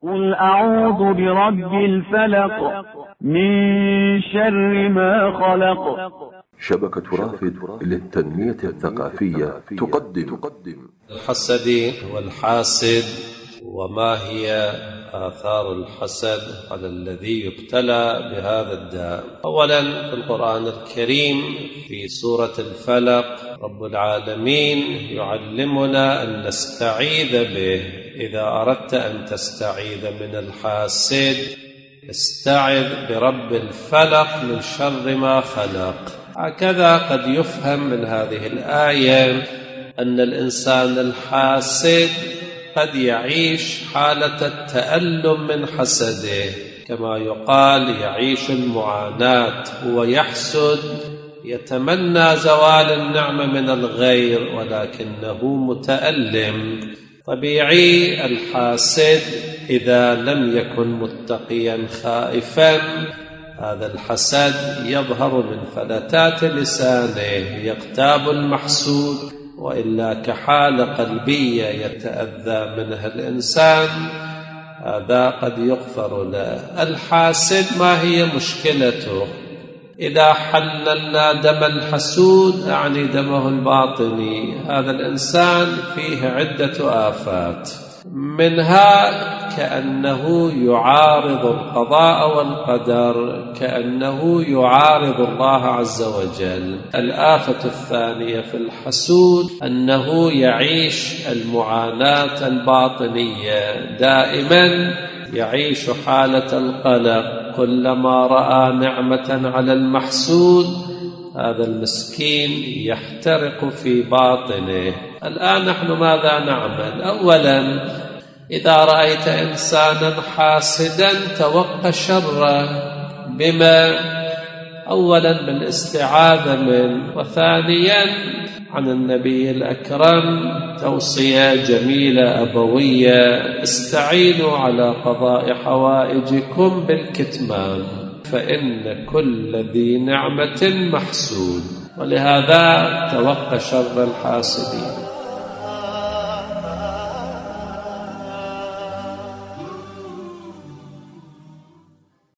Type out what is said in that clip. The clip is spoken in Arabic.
قل أعوذ برب الفلق من شر ما خلق. شبكة رافد للتنمية الثقافية تقدم الحسد والحاسد، وما هي آثار الحسد على الذي يبتلى بهذا الداء. أولا، في القرآن الكريم في سورة الفلق رب العالمين يعلمنا أن نستعيذ به. إذا أردت أن تستعيذ من الحاسد استعذ برب الفلق من شر ما خلق. هكذا قد يفهم من هذه الآية أن الإنسان الحاسد قد يعيش حالة التألم من حسده، كما يقال يعيش المعاناة. هو يحسد، يتمنى زوال النعمة من الغير، ولكنه متألم. طبيعي الحاسد إذا لم يكن متقيا خائفا، هذا الحسد يظهر من فلتات لسانه، يغتاب المحسود، وإلا كحالة قلبية يتأذى منها الإنسان، هذا قد يغفر له. الحاسد ما هي مشكلته؟ إذا حللنا دم الحسود أعني دمه الباطني، هذا الإنسان فيه عدة آفات، منها كأنه يعارض القضاء والقدر، كأنه يعارض الله عز وجل. الآفة الثانية في الحسود أنه يعيش المعاناة الباطنية، دائما يعيش حالة القلق، كلما رأى نعمة على المحسود هذا المسكين يحترق في باطنه. الآن نحن ماذا نعمل؟ أولا، إذا رأيت إنسانا حاسدا توقع شره، بما أولا بالاستعاذة منه، وثانيا عن النبي الأكرم توصية جميلة أبوية: استعينوا على قضاء حوائجكم بالكتمان فإن كل ذي نعمة محسود. ولهذا توقع شر الحاسدين.